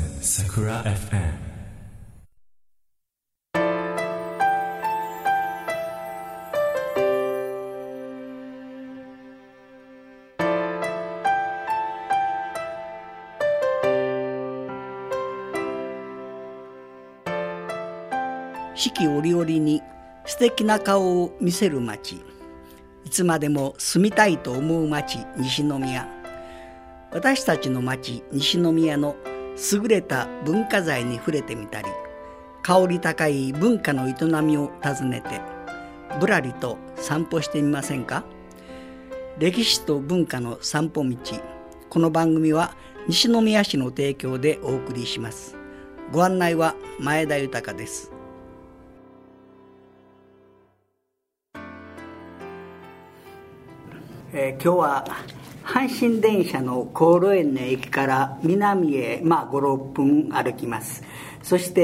Sakura FM。 四季折々に素敵な顔を見せる街、いつまでも住みたいと思う街、西宮。私たちの街、西宮の優れた文化財に触れてみたり、香り高い文化の営みを訪ねてぶらりと散歩してみませんか。歴史と文化の散歩道。この番組は西宮市の提供でお送りします。ご案内は前田豊です。今日は阪神電車の高炉園の駅から南へ5、6分歩きます。そして、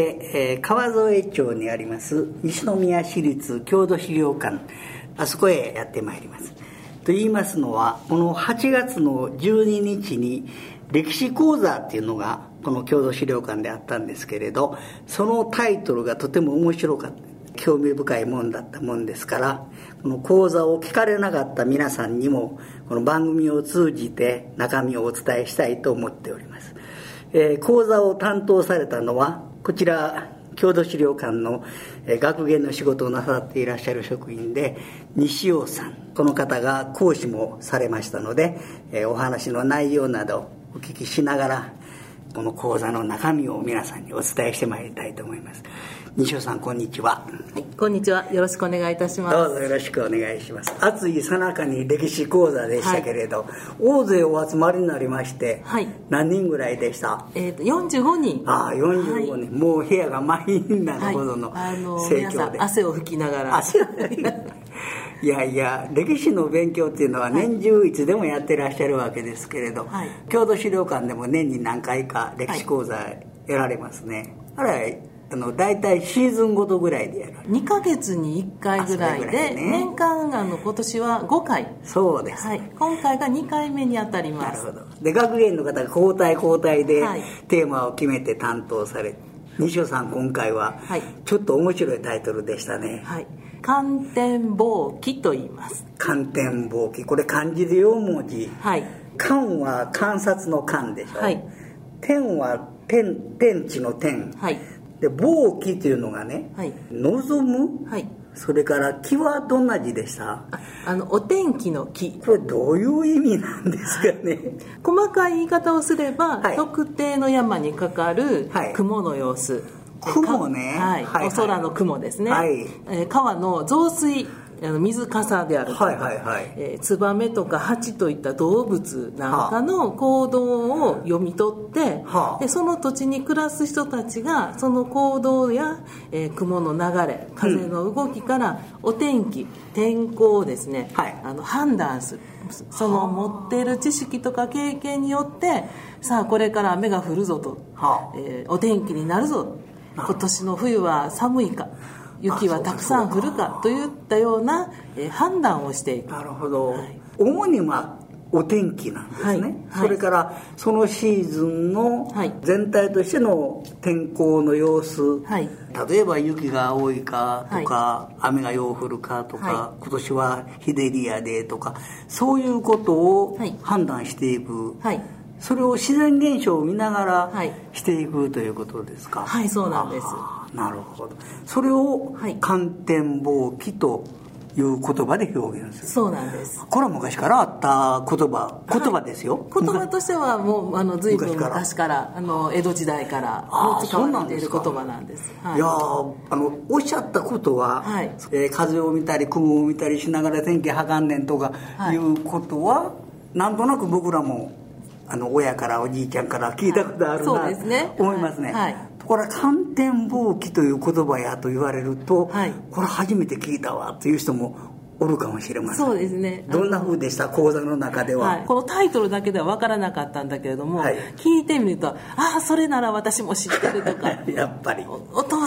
川添町にあります西宮市立郷土資料館、あそこへやってまいります。と言いますのは、この8月の12日に歴史講座っていうのがこの郷土資料館であったんですけれど、そのタイトルがとても面白かった、興味深いもんだったもんですから、この講座を聞かれなかった皆さんにもこの番組を通じて中身をお伝えしたいと思っております。講座を担当されたのはこちら郷土資料館の学芸の仕事をなさっていらっしゃる職員で西尾さん、この方が講師もされましたので、お話の内容などお聞きしながらこの講座の中身を皆さんにお伝えしてまいりたいと思います。西尾さん、こんにちは。 はい、こんにちは。よろしくお願いいたします。 どうぞよろしくお願いします。暑いさなかに歴史講座でしたけれど、大勢お集まりになりまして、何人ぐらいでした？ 45人。 45人、もう部屋が満員なほどの盛況で、 皆さん汗を拭きながらいやいや、歴史の勉強っていうのは年中いつでもやってらっしゃるわけですけれど、郷土資料館でも年に何回か歴史講座やられますね。あれだいたいシーズンごとぐらいでやる。 2ヶ月に1回ぐらいで、年間今年は5回。 そうです、 今回が2回目に当たります。 なるほど。で、学芸員の方が交代でテーマを決めて担当され、西尾さん今回はちょっと面白いタイトルでしたね。 観天望気と言います。 観天望気、これ漢字で4文字。観は観察の観でしょ。天は天地の天。で、望気というのがね、望む、それから気はどんな字でした？ お天気の気。 これどういう意味なんですかね？ 細かい言い方をすれば、特定の山にかかる雲の様子。 雲ね。 お空の雲ですね。川の増水、水かさであるとか、ツバメとかハチといった動物なんかの行動を読み取って、でその土地に暮らす人たちがその行動や、雲の流れ、風の動きからお天気、天候をですね、判断する。その持っている知識とか経験によって、さあこれから雨が降るぞと、お天気になるぞ、今年の冬は寒いか、雪はたくさん降るかといったような判断をしていく。 なるほど。主にお天気なんですね。それからそのシーズンの全体としての天候の様子、例えば雪が多いかとか、雨がよう降るかとか、今年は日照りやでとか、そういうことを判断していく。それを自然現象を見ながらしていくということですか？ そうなんです。 なるほど。それを観天望気という言葉で表現する。 そうなんです。 これは昔からあった言葉ですよ。 言葉としてはもう随分昔から江戸時代から使われている言葉なんです。 いやおっしゃったことは、風を見たり雲を見たりしながら天気測んねんとかいうことは、なんとなく僕らも親からおじいちゃんから聞いたことあるな、と思いますね。これは観天望気という言葉やと言われると、これ初めて聞いたわという人もおるかもしれません。 そうですね。 どんな風でした？講座の中では、 このタイトルだけでは分からなかったんだけれども、聞いてみると、それなら私も知ってるとかやっぱりお父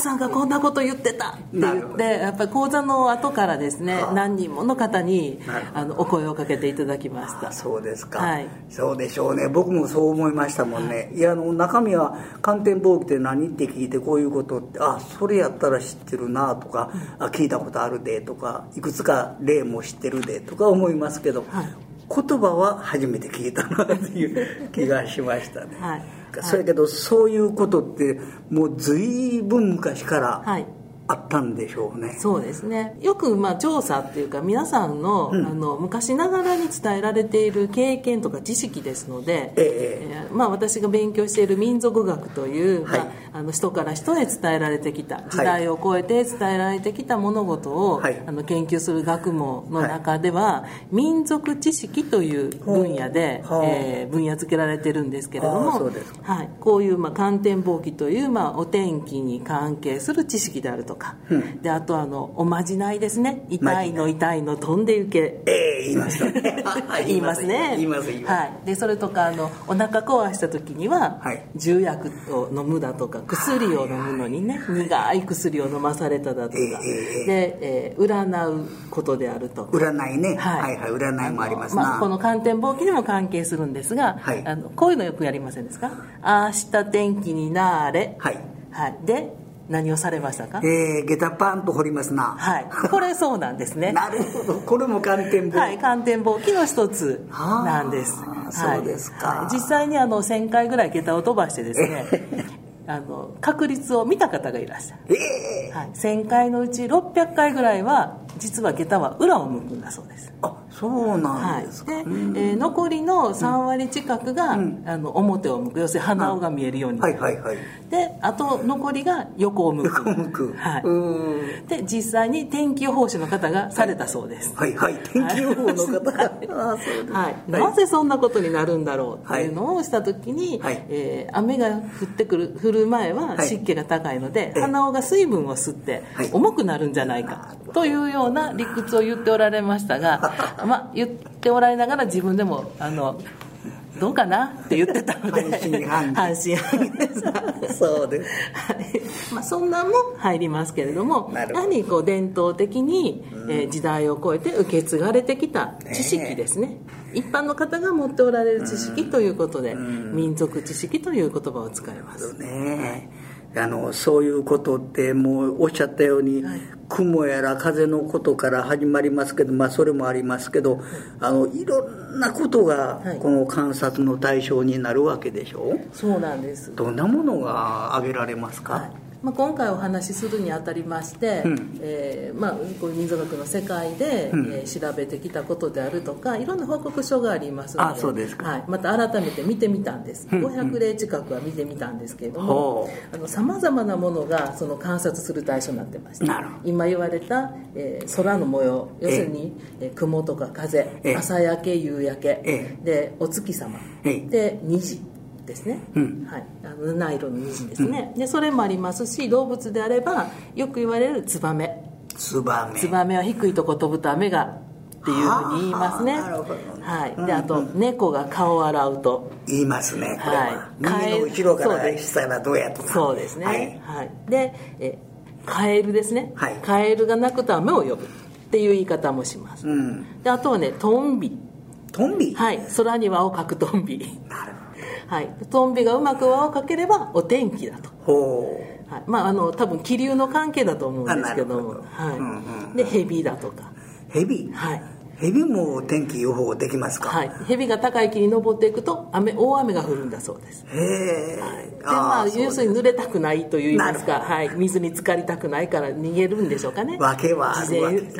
さんがこんなこと言ってたって言って、やっぱり講座の後からですね、何人もの方にお声をかけていただきました。 そうですか、はい、そうでしょうね。僕もそう思いましたもんね、はい、いや中身は観天望気って何って聞いて、こういうことってそれやったら知ってるなとか、聞いたことあるでとか、いくつか例も知ってるでとか思いますけど、はい、言葉は初めて聞いたなっていう気がしましたね、はい、それけどそういうことってもう随分昔からあったんでしょうね。 そうですね。よく調査っていうか皆さんの、昔ながらに伝えられている経験とか知識ですので、私が勉強している民族学という、人から人へ伝えられてきた、時代を超えて伝えられてきた物事を、研究する学問の中では、民族知識という分野で、分野付けられてるんですけれども、こういう、観天望気という、お天気に関係する知識であるとか、であとおまじないですね。痛いの飛んで行け、 言いましたね言いますね。でそれとかお腹壊した時には、重薬を飲むだとか、薬を飲むのにね、苦い薬を飲まされただとか、で、占うことであるとか、 占いね、占いもありますな。 この観天望気にも関係するんですが、こういうのよくやりませんですか。明日天気になれ、で何をされましたか。 下駄パンと掘りますな。 これそうなんですねなるほど、これも観天望気、 観天望気の一つなんです。 そうですか。 実際に1000回ぐらい下駄を飛ばしてですね確率を見た方がいらっしゃる、1000回のうち600回ぐらいは実は下駄は裏を向くんだそうです。 そうなんですか。 で、残りの3割近くが、表を向く、要するに鼻緒が見えるように、であと残りが横を向く、で実際に天気予報士の方がされたそうです。 天気予報の方がなぜそんなことになるんだろうっていうのをした時に、雨が降る前は湿気が高いので、鼻緒が水分を吸って重くなるんじゃないかというような理屈を言っておられましたが言っておられながら自分でもどうかなって言ってたので半信半疑ですそうです、 そんなんも入りますけれども、やはり伝統的に、時代を超えて受け継がれてきた知識ですね。一般の方が持っておられる知識ということで、民族知識という言葉を使います。 そういうことってもうおっしゃったように、雲やら風のことから始まりますけど、それもありますけど、いろんなことがこの観察の対象になるわけでしょ。 そうなんです。 どんなものが挙げられますか。 今回お話しするにあたりまして、こういう民族学の世界で、調べてきたことであるとか、いろんな報告書がありますので、 そうですか。 また改めて見てみたんです。500例近くは見てみたんですけれども、さまざまなものがその観察する対象になってまして、今言われた、空の模様、要するに、雲とか風、朝焼け夕焼け、でお月様、で虹ですね、七色の虹ですね、でそれもありますし、動物であればよく言われるツバメは低いとこ飛ぶと雨がっていうふうに言いますね。であと猫が顔を洗うと言いますね。これは耳の後ろから下らどうやとか。 そうですね。でカエルですね、カエルが鳴くと雨を呼ぶっていう言い方もします、であとはねトンビ、空に輪をかくトンビ、なるほど。トンビがうまく輪をかければお天気だと。多分気流の関係だと思うんですけども、でヘビだとか。 ヘビも天気予報できますか。 ヘビが高い木に登っていくと大雨が降るんだそうです。要するに濡れたくないといいますか、水に浸かりたくないから逃げるんでしょうかね。 訳はあるわけです。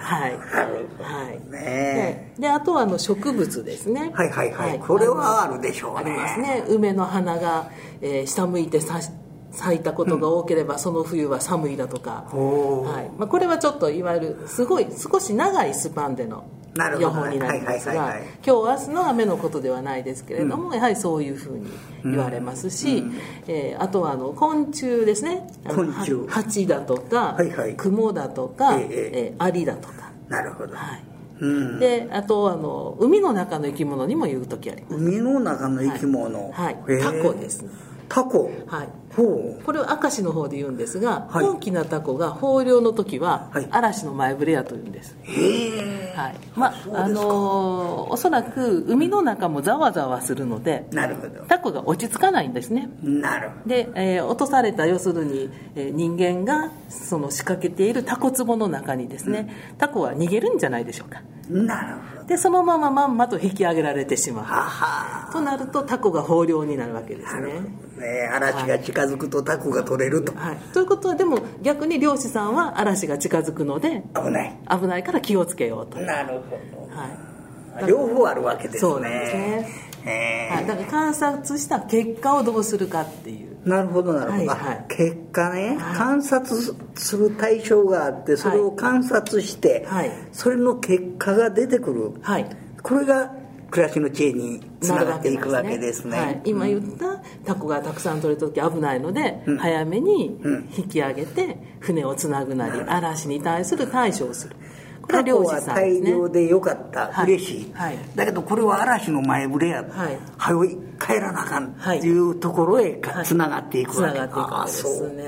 であとは植物ですね。 これはあるでしょうね。 ありますね。梅の花が、下向いて咲いたことが多ければ、その冬は寒いだとか、これはちょっといわゆる少し長いスパンでの予報になりますが、今日明日の雨のことではないですけれども、やはりそういうふうに言われますし、あとは昆虫ですね。蜂だとか、雲だとか、アリだとか。 なるほど。 であと海の中の生き物にも言う時あります。 海の中の生き物、 タコですね。 タコ、 これを明石の方で言うんですが、大きなタコが豊漁の時は嵐の前触れやというんです。はい、おそらく海の中もざわざわするので、 なるほど、 タコが落ち着かないんですね。 なるほど。 で、落とされた、要するに、人間がその仕掛けているタコ壺の中にですね、タコは逃げるんじゃないでしょうか。 なるほど。 でそのまんと引き上げられてしまうとなると、タコが豊漁になるわけですね。 嵐が近づくとタコが取れると、 ということは、でも逆に漁師さんは嵐が近づくので危ないから気をつけようと。 なるほど、両方あるわけですね。 そうなんですね。だから観察した結果をどうするかっていう。 なるほどなるほど、結果ね、観察する対象があって、それを観察して、それの結果が出てくる、これが暮らしの知恵につながっていくわけですね。 今言ったタコがたくさん取れた時危ないので、早めに引き上げて船をつなぐなり、嵐に対する対処をする。 タコは大量でよかった、嬉しい、だけどこれは嵐の前触れや、早い帰らなあかんっていうところへつながっていくわけですね。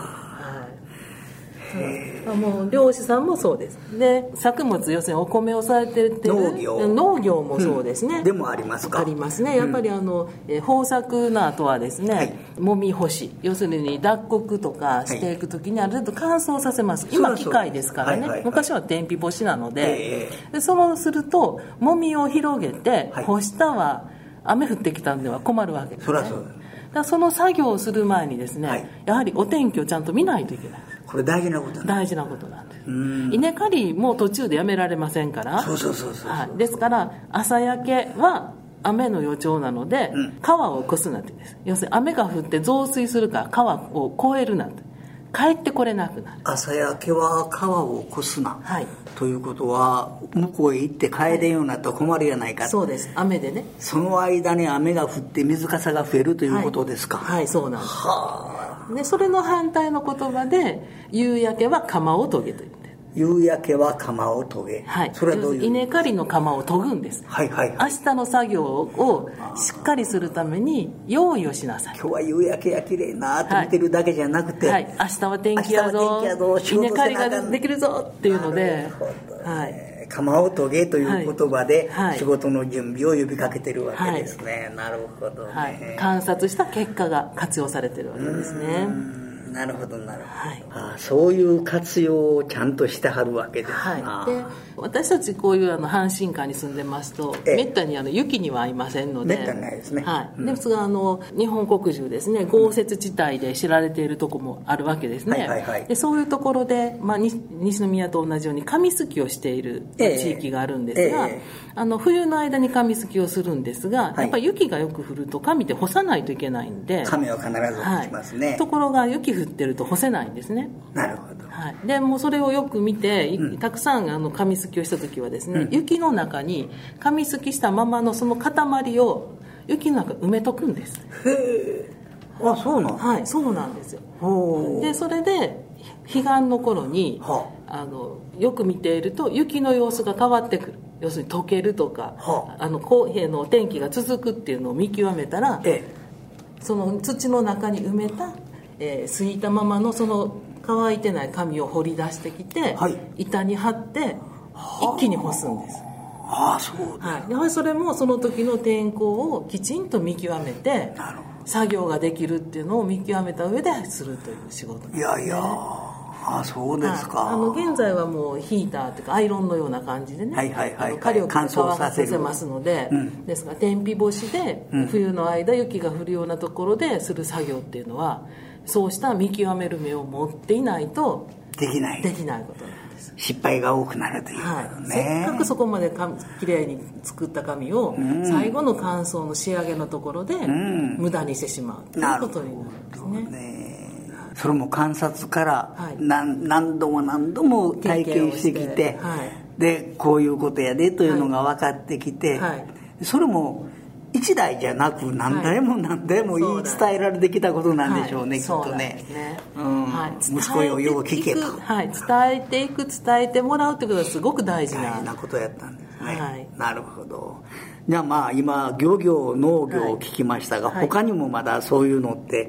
もう漁師さんもそうです。で、作物、要するにお米をされてる農業もそうですね。 でもありますか。 ありますね。やっぱり豊作な後はですね、もみ干し、要するに脱穀とかしていくときにある程度乾燥させます。今機械ですからね。昔は天日干しなので、そうするともみを広げて干したは雨降ってきたんでは困るわけですね。その作業をする前にですね、やはりお天気をちゃんと見ないといけない。 これ大事なことなんです。 稲刈りも途中でやめられませんから。ですから朝焼けは雨の予兆なので、川を越すなってです。要するに雨が降って増水するから川を越えるなって、帰ってこれなくなる。 朝焼けは川を越すな、ということは向こうへ行って帰れんようになったら困るやないか、 そうです。雨でね、 その間に雨が降って水かさが増えるということですか。 そうなんです。でそれの反対の言葉で、夕焼けは釜を研げという。 夕焼けは釜を研げ、それはどういう。 稲刈りの釜を研ぐんです。明日の作業をしっかりするために用意をしなさい。 今日は夕焼けや綺麗なと見てるだけじゃなくて、 明日は天気やぞ、稲刈りができるぞっていうので、 釜を研げという言葉で仕事の準備を呼びかけてるわけですね。なるほどね。 観察した結果が活用されてるわけですね。 なるほどなるほど、そういう活用をちゃんとしてはるわけですな。 で私たちこういう阪神間に住んでますと、めったに雪には合いませんので、 めったにないですね。 ですが日本国中ですね、豪雪地帯で知られているところもあるわけですね。でそういうところで、西宮と同じように紙すきをしている地域があるんですが、冬の間に紙すきをするんですが、やっぱり雪がよく降ると紙って干さないといけないんで、 紙は必ず干しますね。 ところが雪降ってると干せないんですね。 なるほど。 でもうそれをよく見て、たくさん紙すきをした時はですね、雪の中に紙すきしたままのその塊を雪の中埋めとくんです。 そうなん。 そうなんですよ。でそれで彼岸の頃に、よく見ていると雪の様子が変わってくる。要するに溶けるとか、公平のお天気が続くっていうのを見極めたら、その土の中に埋めた、すいたままのその乾いてない紙を掘り出してきて、板に貼って一気に干すんです。やはりそれもその時の天候をきちんと見極めて作業ができるっていうのを見極めた上でするという仕事なんですね。 そうですか。 現在はもうヒーターというかアイロンのような感じでね、火力を乾燥させますので、ですから天日干しで冬の間雪が降るようなところでする作業っていうのは、そうした見極める目を持っていないとできないことなんです。 失敗が多くなるというせっかくそこまできれいに作った紙を最後の乾燥の仕上げのところで無駄にしてしまうということになるんですね。 それも観察から何度も体験してきて、でこういうことやでというのが分かってきて、それも一代じゃなく何代も言い伝えられてきたことなんでしょうね、きっとね。息子よよう聞けと、 伝えていく、伝えてもらうということはすごく大事なことやったんですね。なるほど。じゃあ今漁業農業を聞きましたが、他にもまだそういうのって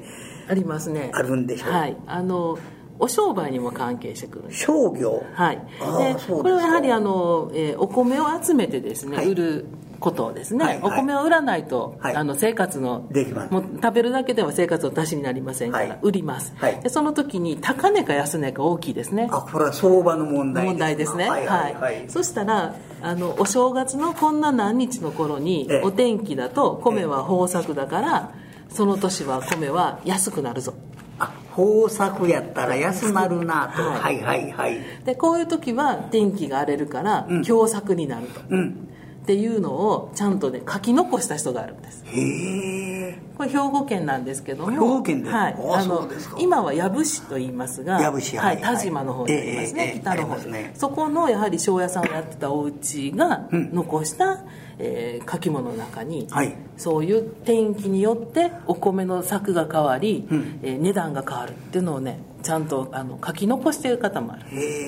ありますね。 あるんでしょう。 はい、お商売にも関係してくるんです。 商業。 はい。でこれはやはりお米を集めてですね、売ることですね、お米を売らないと、生活のもう食べるだけでは生活の足しになりませんから、売ります、でその時に高値か安値か大きいですね。 これは相場の問題ですね。そしたらお正月のこんな何日の頃にお天気だと米は豊作だから、その年は米は安くなるぞ。 豊作やったら安なるなと。 でこういう時は天気が荒れるから凶作になると、っていうのをちゃんとね書き残した人があるんです。これ兵庫県なんですけども、 兵庫県で、 今は養父市と言いますが、田島の方にありますね、北の方に、そこのやはり庄屋さんをやってたお家が残した、書き物の中に、そういう天気によってお米の作が変わり、値段が変わるっていうのをねちゃんと書き残している方もある。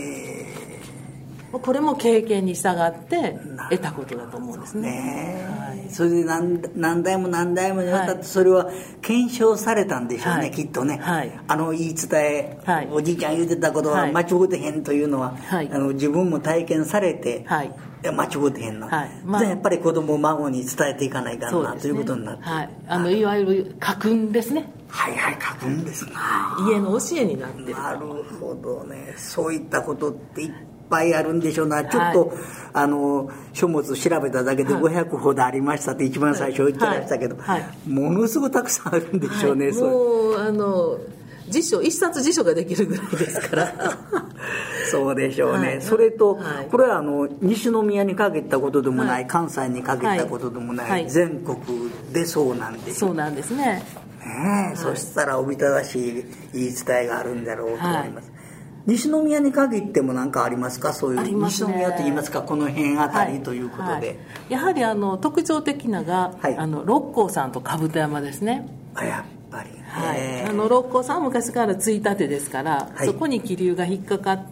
これも経験に従って得たことだと思うんですね。 それで何代も何代もにわたってそれは検証されたんでしょうね、きっとね。言い伝え、おじいちゃん言うてたことは間違うてへんというのは、自分も体験されて、間違うてへんの、やっぱり子供孫に伝えていかないかな、ということになって、 いわゆる家訓ですね。 家訓ですね。 家の教えになってる。 なるほどね。そういったことっていっぱいあるんでしょうな。ちょっと、書物調べただけで500ほどありましたって一番最初言ってましたけど、ものすごくたくさんあるんでしょうね。 もう辞書一冊辞書ができるぐらいですからそうでしょうね。それと、これは西宮に限ったことでもない、関西に限ったことでもない、全国でそうなんです。 そうなんですね。 そしたらおびただしい言い伝えがあるんだろうと思います。西宮に限っても何かありますか？そういう西宮といいますか、この辺あたりということで、 やはり特徴的なが、六甲山と兜山ですね。 やっぱり、 六甲山は昔からついたてですから、そこに気流が引っかかって、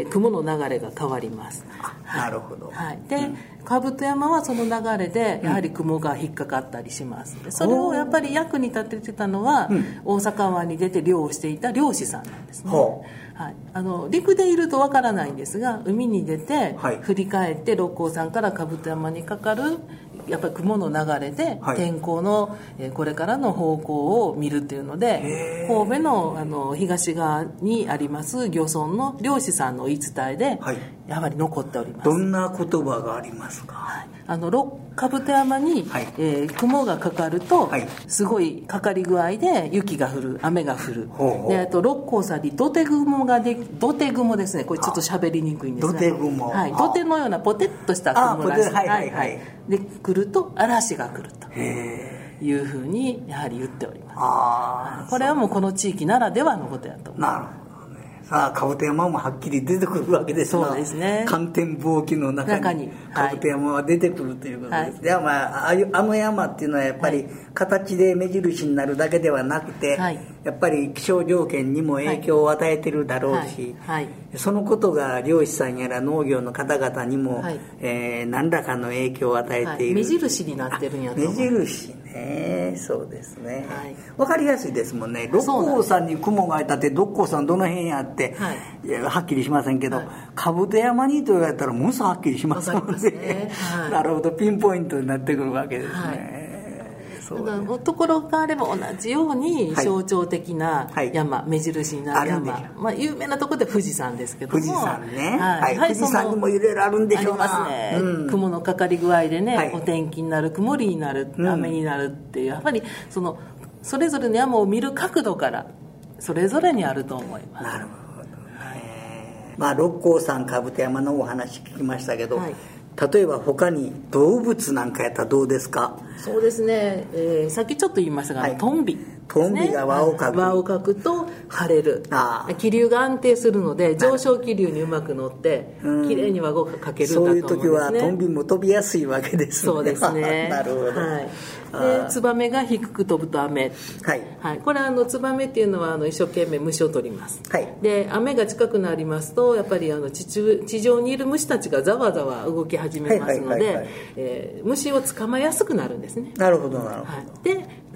雲の流れが変わります。 なるほど。 で兜山はその流れでやはり雲が引っかかったりします。それをやっぱり役に立ててたのは、大阪湾に出て漁をしていた漁師さんなんですね。陸でいるとわからないんですが、海に出て振り返って六甲山から兜山にかかるやっぱり雲の流れで天候のこれからの方向を見るっていうので、神戸の東側にあります漁村の漁師さんの言い伝えでやはり残っております。 どんな言葉がありますか？ 兜山に、雲がかかると、すごいかかり具合で雪が降る、雨が降る。であと六甲山に土手雲ですね。これちょっと喋りにくいんですが、 土手雲、 土手のようなポテッとした雲らしい。で来ると嵐が来るというふうにやはり言っております。これはもうこの地域ならではのことやと思います。 なるほど。さあ兜山もはっきり出てくるわけですが、 そうですね、 観天望気の中に兜山は出てくるということです。では山っていうのはやっぱり形で目印になるだけではなくて、やっぱり気象条件にも影響を与えてるだろうし、そのことが漁師さんやら農業の方々にも、何らかの影響を与えている、 目印になってるんやと思う。 目印ね、そうですね、分かりやすいですもんね。六甲山に雲がいたって六甲山どの辺やって、はっきりしませんけど、兜山にと言われたらものすごくはっきりしますもんね。なるほど、ピンポイントになってくるわけですね。 ところがあれば同じように象徴的な山、目印になる山、有名なところで富士山ですけども、 富士山ね、富士山にもいろいろあるんでしょうな。 雲のかかり具合でね、お天気になる、曇りになる、雨になるっていう、やっぱりそれぞれの山を見る角度からそれぞれにあると思います。 なるほどね。六甲山兜山のお話聞きましたけど、例えば他に動物なんかやったらどうですか？ そうですね、さっきちょっと言いましたが、トンビ、 トンビが輪をかく、 輪をかくと晴れる。気流が安定するので上昇気流にうまく乗ってきれいに輪をかけるんだと思うんですね。 そういう時はトンビも飛びやすいわけですね。 そうですねなるほど、 でツバメが低く飛ぶと雨、これはツバメっていうのは一生懸命虫を取ります、で雨が近くなりますとやっぱり地上にいる虫たちがざわざわ動き始めますので、虫を捕まえやすくなるんですね。 なるほどなるほど。 で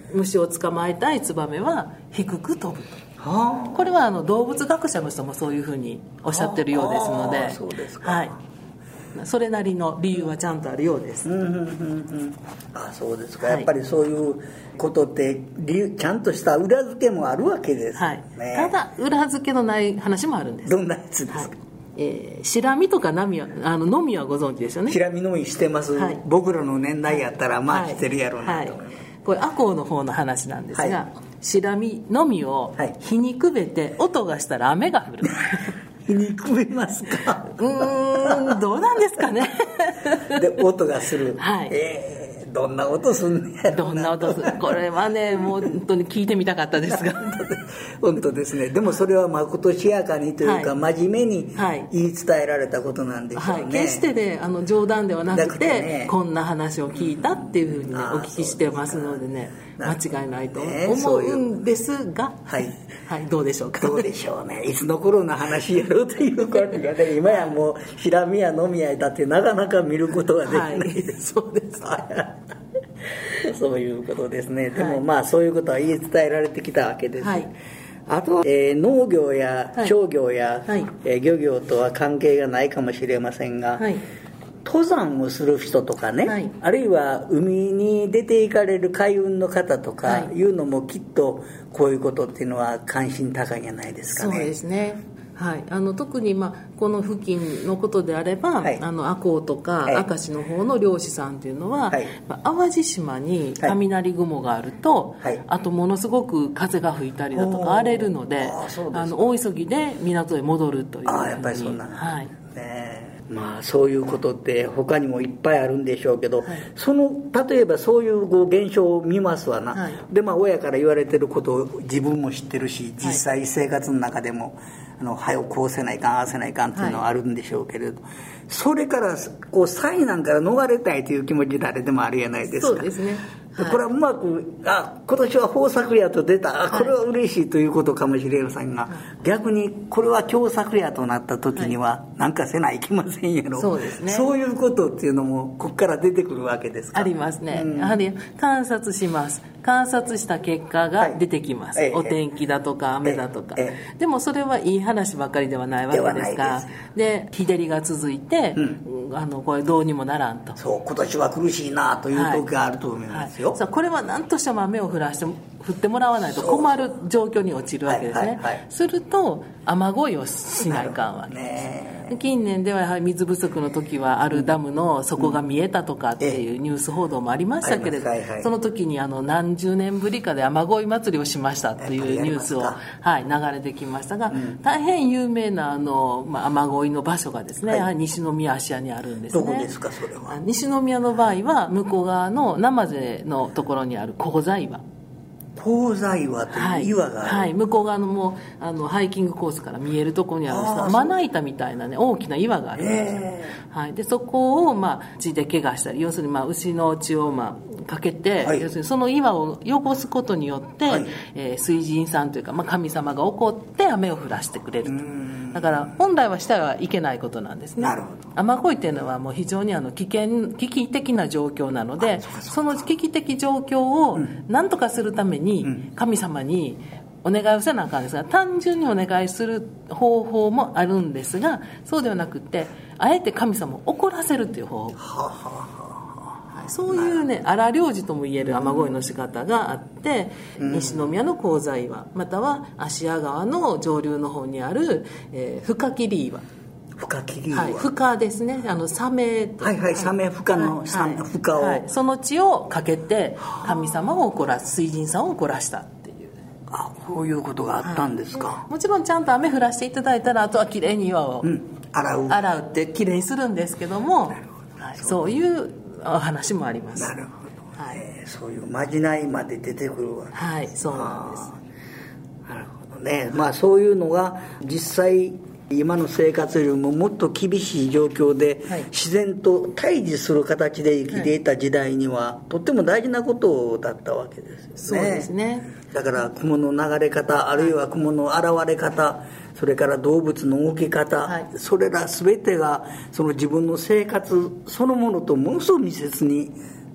虫を捕まえたいツバメは低く飛ぶと。これは動物学者の人もそういうふうにおっしゃってるようですので、 そうですか、 はい、それなりの理由はちゃんとあるようです。 そうですか、やっぱりそういうことってちゃんとした裏付けもあるわけですね、 はい、ただ裏付けのない話もあるんです。 どんなやつですか？ シラミとかノミはご存知ですよね。 シラミのみしてます、はい、僕らの年代やったらまあしてるやろうなと思います、 これアコウの方の話なんですが、シラミのみを火にくべて音がしたら雨が降る火にくべますか？ どうなんですかねで音がする、どんな音すんねやろな。 どんな音する、これはねもう本当に聞いてみたかったですが本当ですね。でもそれはまことしやかにというか、真面目に言い伝えられたことなんでしょうね、 決してね冗談ではなくて、こんな話を聞いたっていうふうにね、お聞きしてますのでね、間違いないと思うんですが、どうでしょうか。 どうでしょうね。いつの頃の話やろうという感じがね、今やもうシラミやノミやだってなかなか見ることができないです、 そうですそういうことですね。でもまあそういうことは言い伝えられてきたわけです、あとは、農業や商業や、漁業とは関係がないかもしれませんが、登山をする人とかね、あるいは海に出て行かれる海運の方とかいうのもきっとこういうことっていうのは関心高いんじゃないですかね。 そうですね、特にこの付近のことであれば、アコウとか明石の方の漁師さんというのは、淡路島に雷雲があると、あとものすごく風が吹いたりだとか荒れるので、大急ぎで港へ戻るというふうに。 やっぱりそんなの、まあそういうことって他にもいっぱいあるんでしょうけど、例えばそういう現象を見ますわな、で親から言われてることを自分も知ってるし、実際生活の中でも早くこうせないかんああせないかんっていうのはあるんでしょうけれど、それから災難から逃れたいという気持ち誰でもあるじゃないですか。 そうですね、 これはうまく今年は豊作やと出た、これは嬉しいということかもしれませんが、逆にこれは凶作やとなった時には何かせないきませんやろ。 そうですね、 そういうことっていうのもここから出てくるわけですか。 ありますね、やはり観察します。観察した結果が出てきます、お天気だとか雨だとか、でもそれはいい話ばかりではないわけですから、で日照りが続いて、これどうにもならんと、 そう今年は苦しいなという時があると思いますよ、 これは何としても雨を降ってもらわないと困る状況に陥るわけですね、すると雨乞いをしないかんわけです。近年ではやはり水不足の時はあるダムの底が見えたとかっていうニュース報道もありましたけれど、その時に何十年ぶりかで雨乞い祭りをしましたっていうニュースを、流れてきましたが、大変有名な雨乞いの場所がですね、西宮芦屋にあるんですね。 どこですかそれは。 西宮の場合は向こう側の生瀬のところにある香西岩。 香西岩という岩がある、 向こう側のもうハイキングコースから見えるところにあるまな板みたいなね大きな岩があるんです、でそこを血で怪我したり、要するに牛の血をかけて、要するにその岩を汚すことによって、水神さんというか、神様が怒って雨を降らしてくれると。だから本来はしてはいけないことなんですね。 なるほど。 雨乞いっていうのはもう非常に危機的な状況なので、その危機的状況を何とかするために神様にお願いをせなあかんですが、単純にお願いする方法もあるんですが、そうではなくてあえて神様を怒らせるという方法、そういうね荒療治ともいえる雨乞いの仕方があって、西宮の香西岩、または芦屋川の上流の方にある、深切岩。 深切り岩、 深ですね、サメ、 サメ深の深を、 その血をかけて神様を怒らす、水神さんを怒らしたっていう。 こういうことがあったんですか。 もちろんちゃんと雨降らしていただいたら、あとはきれいに岩を洗うってきれいにするんですけども、そういうお話もあります。 なるほど、そういうまじないまで出てくるわけです。 そうなんです。 なるほどね。そういうのが実際今の生活よりももっと厳しい状況で、自然と対峙する形で生きていた時代には、とっても大事なことだったわけですよね。 そうですね。 だから雲の流れ方、あるいは雲の現れ方、それから動物の動き方、それら全てがその自分の生活そのものとものすごく密接に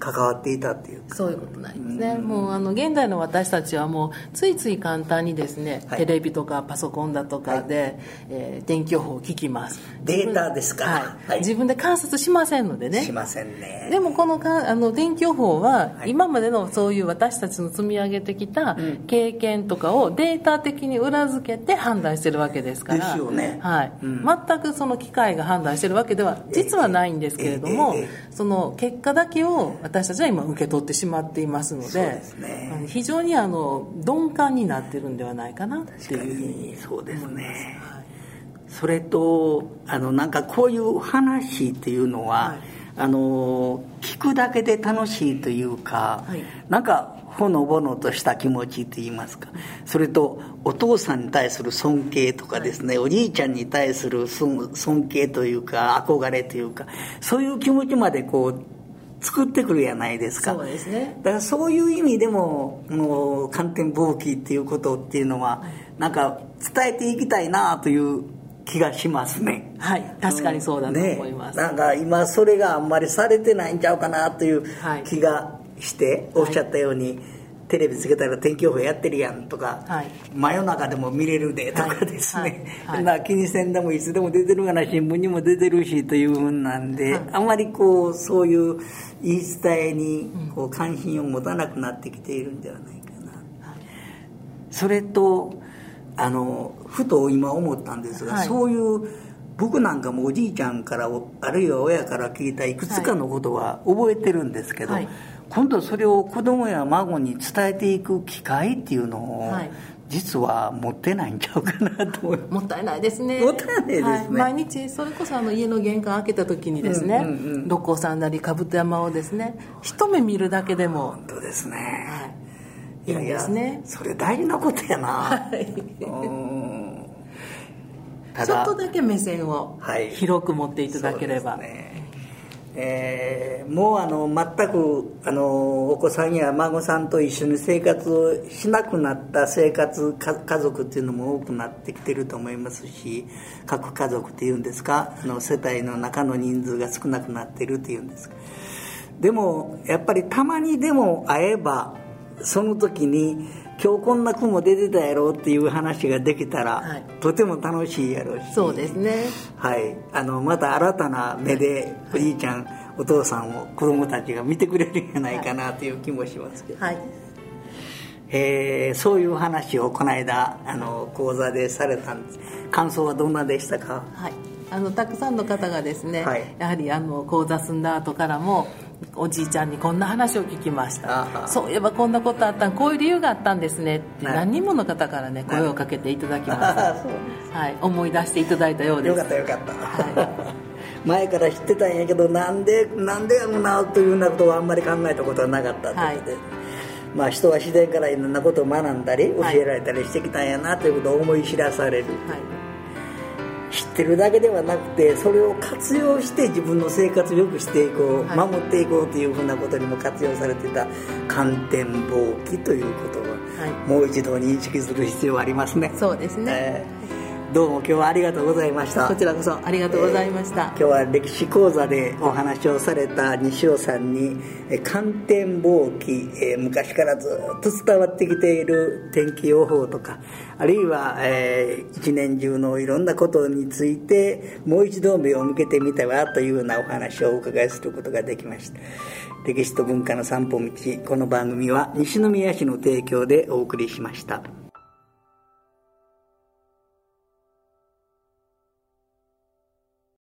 関わっていたっていうか、 そういうことなんですね。もう現代の私たちはもうついつい簡単にですね、テレビとかパソコンだとかで、天気予報を聞きます。 データですか、 自分で観察しませんのでね。 しませんね。 でもこの天気予報は、今までのそういう私たちの積み上げてきた経験とかをデータ的に裏付けて判断してるわけですから、 ですよね。 全くその機械が判断してるわけでは実はないんですけれども、その結果だけを私たちは今受け取ってしまっていますのそうですね、 非常に鈍感になってるんではないかなっていうふうにそうですね、それとなんかこういう話っていうのは、聞くだけで楽しいというか、なんかほのぼのとした気持ちといいますか、それとお父さんに対する尊敬とかですね、おじいちゃんに対する尊敬というか憧れというか、そういう気持ちまでこう作ってくるやないですか。 そうですね。 だからそういう意味でも観天望気っていうことっていうのは、なんか伝えていきたいなという気がしますね。 はい、確かにそうだと思います、 なんか今それがあんまりされてないんちゃうかなという気がして、おっしゃったように、テレビつけたら天気予報やってるやんとか、真夜中でも見れるでとかですね、気にせんでもいつでも出てるがな、新聞にも出てるしというふうなんで、あんまりこうそういう言い伝えにこう関心を持たなくなってきているんではないかな、それとふと今思ったんですが、そういう僕なんかもおじいちゃんからあるいは親から聞いたいくつかのことは覚えてるんですけど、今度それを子供や孫に伝えていく機会っていうのを、実は持ってないんちゃうかなと思います。 もったいないですね。 もったいないですね、 毎日それこそ家の玄関開けた時にですね、六甲山なり兜山をですね一目見るだけでも本当ですね、 いいですね。 それ大事なことやな、 ちょっとだけ目線を広く持っていただければ、 もう全くお子さんや孫さんと一緒に生活をしなくなった家族っていうのも多くなってきてると思いますし、核家族っていうんですか、世帯の中の人数が少なくなってるっていうんですか。でもやっぱりたまにでも会えば、その時に今日こんな雲出てたやろっていう話ができたら、とても楽しいやろうし、 そうですね、 また新たな目でおじいちゃん、お父さんを子供たちが見てくれるんじゃないかなという気もしますけど、そういう話をこの間講座でされたんです。感想はどんなでしたか？ たくさんの方がですね、やはり講座済んだ後からも、おじいちゃんにこんな話を聞きました、そういえばこんなことあった、こういう理由があったんですねって何人もの方からね声をかけていただきました、思い出していただいたようです。 よかったよかった、前から知ってたんやけど、なんでやろなというようなことをあんまり考えたことはなかったということで、人は自然からいろんなことを学んだり教えられたりしてきたんやなということを思い知らされる、知ってるだけではなくて、それを活用して自分の生活を良くしていこう、守っていこうというふうなことにも活用されていた観天望気ということを、もう一度認識する必要がありますね。 そうですね、 どうも今日はありがとうございました。 こちらこそありがとうございました。 今日は歴史講座でお話をされた西尾さんに観天望気、昔からずっと伝わってきている天気予報とか、あるいは、一年中のいろんなことについてもう一度目を向けてみたわというようなお話をお伺いすることができました。歴史と文化の散歩道、この番組は西宮市の提供でお送りしました。